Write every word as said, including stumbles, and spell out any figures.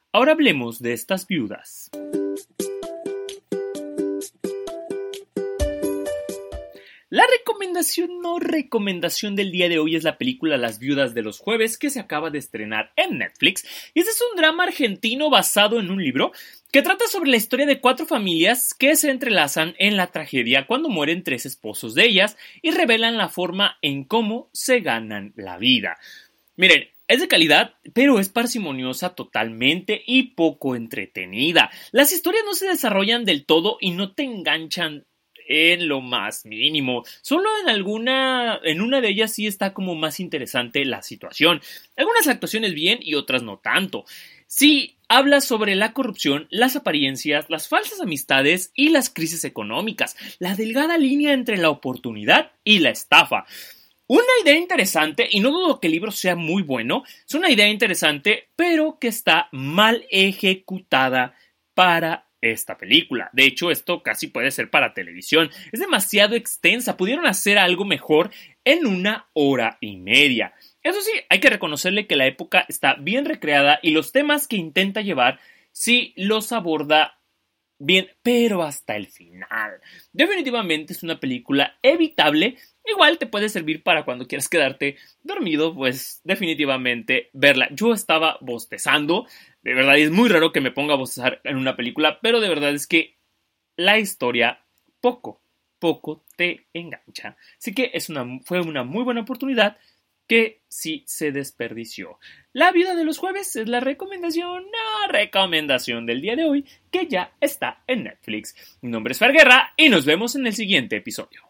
Ahora hablemos de estas viudas. La recomendación no recomendación del día de hoy es la película Las viudas de los jueves, que se acaba de estrenar en Netflix. Y este es un drama argentino basado en un libro que trata sobre la historia de cuatro familias que se entrelazan en la tragedia cuando mueren tres esposos de ellas y revelan la forma en cómo se ganan la vida. Miren, es de calidad, pero es parsimoniosa totalmente y poco entretenida. Las historias no se desarrollan del todo y no te enganchan en lo más mínimo. Solo en alguna, en una de ellas sí está como más interesante la situación. Algunas actuaciones bien y otras no tanto. Sí, habla sobre la corrupción, las apariencias, las falsas amistades y las crisis económicas, la delgada línea entre la oportunidad y la estafa. Una idea interesante, y no dudo que el libro sea muy bueno, es una idea interesante, pero que está mal ejecutada para esta película. De hecho, esto casi puede ser para televisión. Es demasiado extensa. Pudieron hacer algo mejor en una hora y media. Eso sí, hay que reconocerle que la época está bien recreada y los temas que intenta llevar sí los aborda bien, pero hasta el final. Definitivamente es una película evitable. Igual te puede servir para cuando quieras quedarte dormido, pues definitivamente verla. Yo estaba bostezando, de verdad es muy raro que me ponga a bostezar en una película, pero de verdad es que la historia poco, poco te engancha. Así que es una, fue una muy buena oportunidad que sí se desperdició. La viuda de los jueves es la recomendación, no recomendación del día de hoy, que ya está en Netflix. Mi nombre es Fer Guerra y nos vemos en el siguiente episodio.